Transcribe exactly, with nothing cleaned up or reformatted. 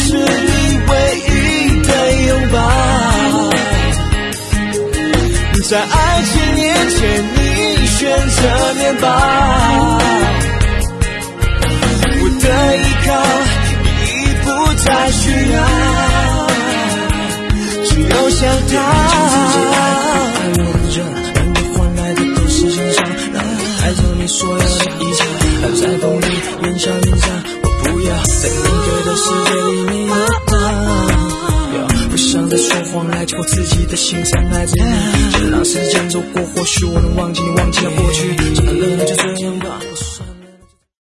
是你唯一的拥抱。在爱情面前，你选择面包，我的依靠已不再需要，只有想逃。 让你换来的都是欣赏，让你带走你所有的一切，在风里烟消云散。我不要在面对的世界里面游荡，不想再说谎来解剖自己的心伤害自己，就让时间走过，或许我能忘记你，忘记了过去，真的就这样吧。